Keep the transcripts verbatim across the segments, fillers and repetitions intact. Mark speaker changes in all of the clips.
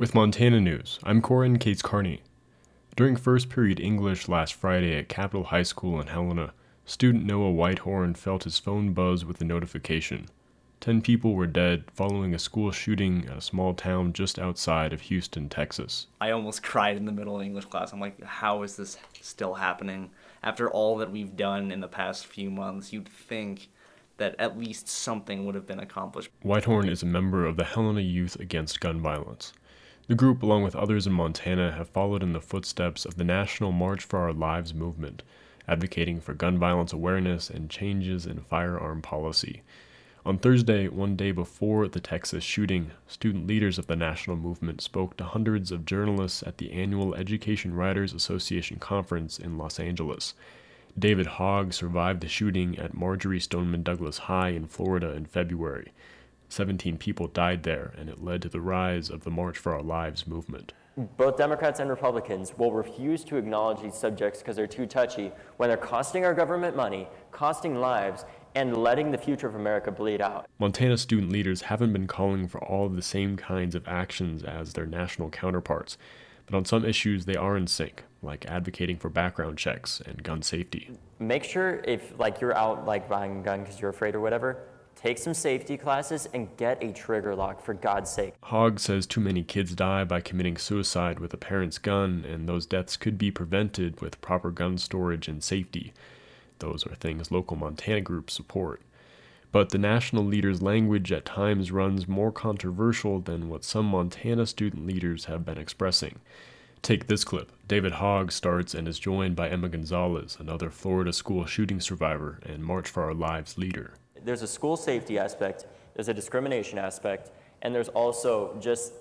Speaker 1: With Montana News, I'm Corin Cates Carney. During first period English last Friday at Capitol High School in Helena, student Noah Whitehorn felt his phone buzz with a notification. Ten people were dead following a school shooting at a small town just outside of Houston, Texas.
Speaker 2: I almost cried in the middle of English class. I'm like, how is this still happening? After all that we've done in the past few months, you'd think that at least something would have been accomplished.
Speaker 1: Whitehorn is a member of the Helena Youth Against Gun Violence. The group, along with others in Montana, have followed in the footsteps of the National March for Our Lives movement, advocating for gun violence awareness and changes in firearm policy. On Thursday, one day before the Texas shooting, student leaders of the national movement spoke to hundreds of journalists at the annual Education Writers Association conference in Los Angeles. David Hogg survived the shooting at Marjory Stoneman Douglas High in Florida in February. Seventeen people died there, and it led to the rise of the March for Our Lives movement.
Speaker 3: Both Democrats and Republicans will refuse to acknowledge these subjects because they're too touchy, when they're costing our government money, costing lives, and letting the future of America bleed out.
Speaker 1: Montana student leaders haven't been calling for all of the same kinds of actions as their national counterparts, but on some issues they are in sync, like advocating for background checks and gun safety.
Speaker 3: Make sure if like you're out like buying a gun because you're afraid or whatever, take some safety classes and get a trigger lock, for God's sake.
Speaker 1: Hogg says too many kids die by committing suicide with a parent's gun, and those deaths could be prevented with proper gun storage and safety. Those are things local Montana groups support. But the national leader's language at times runs more controversial than what some Montana student leaders have been expressing. Take this clip. David Hogg starts and is joined by Emma Gonzalez, another Florida school shooting survivor and March for Our Lives leader.
Speaker 3: There's a school safety aspect, there's a discrimination aspect, and there's also just...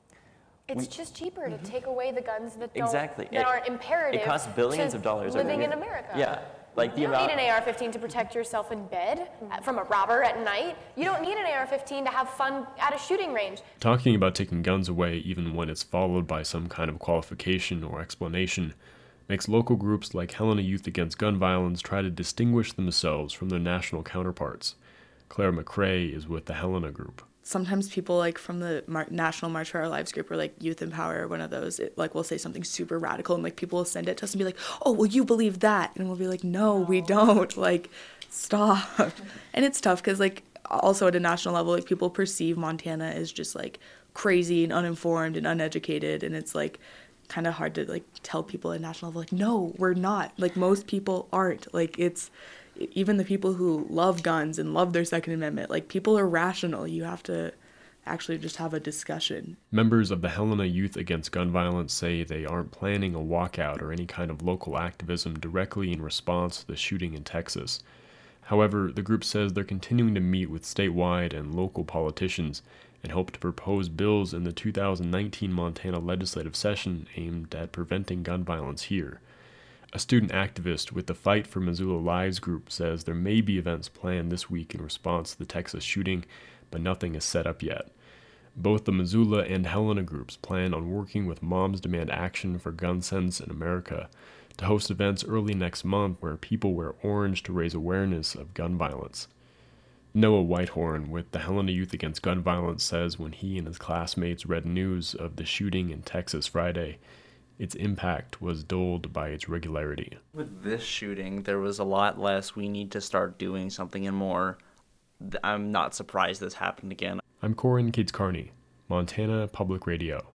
Speaker 4: It's
Speaker 3: we,
Speaker 4: just cheaper mm-hmm. to take away the guns that don't
Speaker 3: exactly.
Speaker 4: that
Speaker 3: it,
Speaker 4: aren't imperative.
Speaker 3: It costs billions
Speaker 4: to
Speaker 3: of dollars
Speaker 4: living
Speaker 3: every
Speaker 4: in America.
Speaker 3: Yeah. Like the
Speaker 4: you don't
Speaker 3: amount...
Speaker 4: need an A R fifteen to protect yourself in bed from a robber at night. You don't need an A R fifteen to have fun at a shooting range.
Speaker 1: Talking about taking guns away even when it's followed by some kind of qualification or explanation makes local groups like Helena Youth Against Gun Violence try to distinguish themselves from their national counterparts. Claire McCrae is with the Helena group.
Speaker 5: Sometimes people like from the Mar- National March for Our Lives group or like Youth Empower or one of those, it, like we'll say something super radical and like people will send it to us and be like, oh, well, you believe that. And we'll be like, no, we don't. Like, stop. And it's tough because like also at a national level, like people perceive Montana as just like crazy and uninformed and uneducated. And it's like kind of hard to like tell people at national level, like, no, we're not. Like most people aren't. Like it's... Even the people who love guns and love their Second Amendment, like people are rational. You have to actually just have a discussion.
Speaker 1: Members of the Helena Youth Against Gun Violence say they aren't planning a walkout or any kind of local activism directly in response to the shooting in Texas. However, the group says they're continuing to meet with statewide and local politicians and hope to propose bills in the two thousand nineteen Montana legislative session aimed at preventing gun violence here. A student activist with the Fight for Missoula Lives group says there may be events planned this week in response to the Texas shooting, but nothing is set up yet. Both the Missoula and Helena groups plan on working with Moms Demand Action for Gun Sense in America to host events early next month where people wear orange to raise awareness of gun violence. Noah Whitehorn with the Helena Youth Against Gun Violence says when he and his classmates read news of the shooting in Texas Friday, its impact was dulled by its regularity.
Speaker 2: With this shooting, there was a lot less we need to start doing something and more. I'm not surprised this happened again.
Speaker 1: I'm Corin Cates Carney, Montana Public Radio.